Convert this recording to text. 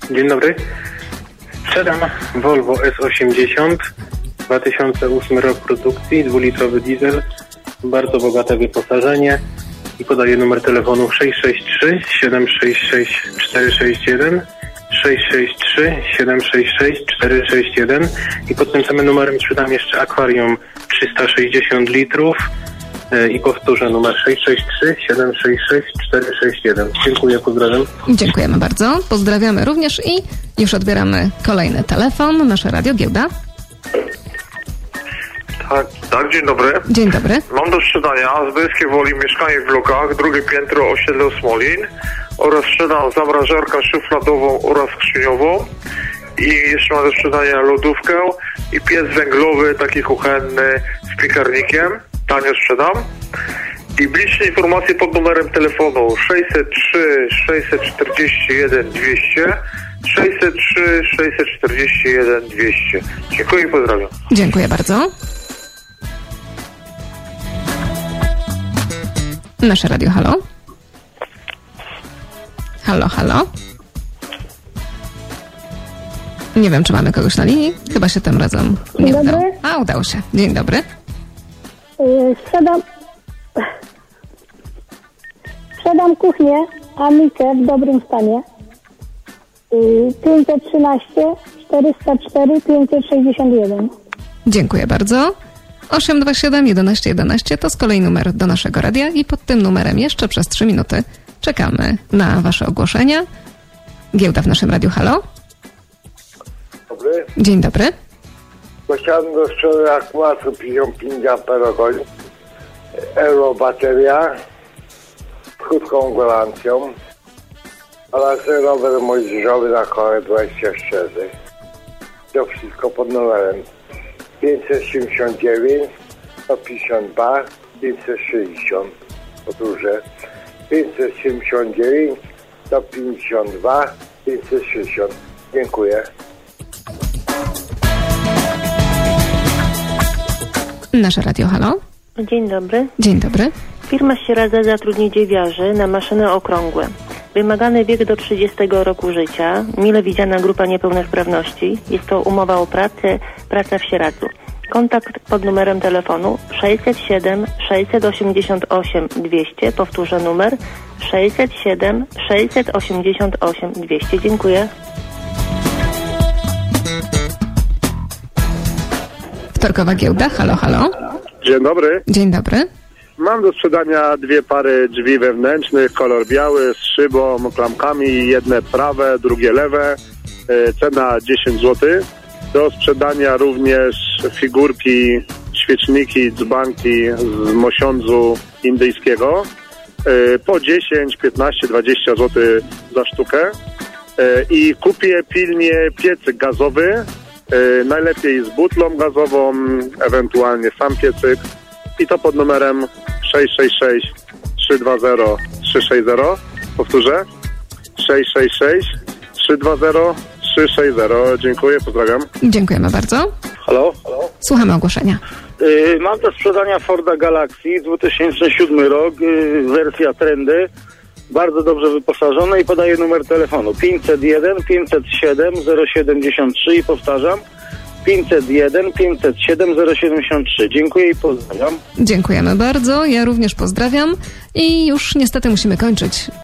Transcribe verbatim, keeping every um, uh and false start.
Dzień dobry. Sprzedam Volvo S osiemdziesiąt, dwa tysiące ósmy rok produkcji, dwulitrowy diesel, bardzo bogate wyposażenie i podaję numer telefonu sześć sześć trzy siedem sześć sześć cztery sześć jeden, sześć sześć trzy siedem sześć sześć cztery sześć jeden i pod tym samym numerem sprzedam jeszcze akwarium trzysta sześćdziesiąt litrów i powtórzę numer sześć sześć trzy siedem sześć sześć cztery sześć jeden. Dziękuję, pozdrawiam. Dziękujemy bardzo. Pozdrawiamy również i już odbieramy kolejny telefon. Nasze Radio Giełda. Tak, tak, dzień dobry. Dzień dobry. Mam do sprzedania z Bielskiej Woli mieszkanie w blokach, drugie piętro, osiedle Smolin oraz sprzedam zamrażarkę szufladową oraz skrzyniową i jeszcze mam do sprzedania lodówkę i piec węglowy, taki kuchenny z piekarnikiem, tanio sprzedam. I bliższe informacje pod numerem telefonu sześćset trzy sześćset czterdzieści jeden dwieście, sześćset trzy sześćset czterdzieści jeden dwieście. Dziękuję i pozdrawiam. Dziękuję bardzo. Nasze radio, halo? Halo, halo? Nie wiem, czy mamy kogoś na linii. Chyba się tym razem nie Dzień udało. dobry. A, udało się. Dzień dobry. Yy, Sprzedam... Sprzedam kuchnię Amikę w dobrym stanie. Yy, pięćset trzynaście czterysta cztery pięćset sześćdziesiąt jeden. Dziękuję bardzo. osiem dwa siedem jedenaście jedenaście to z kolei numer do naszego radia i pod tym numerem jeszcze przez trzy minuty czekamy na wasze ogłoszenia. Giełda w naszym radiu, halo? Dobry. Dzień dobry. Chciałem do sprzedania akumulator pięćdziesiąt pięć amperogodzin, euro bateria z krótką gwarancją oraz rower młodzieżowy na kole dwadzieścia cztery. To wszystko pod numerem pięćset siedemdziesiąt dziewięć sto pięćdziesiąt dwa pięćset sześćdziesiąt. Powtórzę, pięćset siedemdziesiąt dziewięć sto pięćdziesiąt dwa pięćset sześćdziesiąt. Dziękuję. Nasze radio, halo? Dzień dobry. Dzień dobry. Firma Sieradza zatrudni dziewiarzy na maszyny okrągłe. Wymagany wiek do trzydziestego roku życia, mile widziana grupa niepełnosprawności. Jest to umowa o pracę, praca w Sieradzu. Kontakt pod numerem telefonu sześćset siedem sześćset osiemdziesiąt osiem dwieście. Powtórzę numer sześćset siedem sześćset osiemdziesiąt osiem dwieście. Dziękuję. Wtorkowa giełda, halo, halo? Dzień dobry. Dzień dobry. Mam do sprzedania dwie pary drzwi wewnętrznych, kolor biały, z szybą, klamkami, jedne prawe, drugie lewe, cena dziesięć złotych. Do sprzedania również figurki, świeczniki, dzbanki z mosiądzu indyjskiego, po dziesięć, piętnaście, dwadzieścia złotych za sztukę. I kupię pilnie piecyk gazowy, najlepiej z butlą gazową, ewentualnie sam piecyk i to pod numerem sześć sześć sześć trzy dwa zero trzy sześć zero. Powtórzę sześć sześć sześć trzy dwa zero trzy sześć zero. Dziękuję, pozdrawiam. Dziękujemy bardzo. Halo? Halo? Słuchamy ogłoszenia. Yy, mam do sprzedania Forda Galaxy, dwa tysiące siódmy rok, yy, wersja Trendy, bardzo dobrze wyposażone i podaję numer telefonu pięćset jeden pięćset siedem zero siedemdziesiąt trzy i powtarzam pięćset jeden pięćset siedem zero siedemdziesiąt trzy. Dziękuję i pozdrawiam. Dziękujemy bardzo. Ja również pozdrawiam i już niestety musimy kończyć.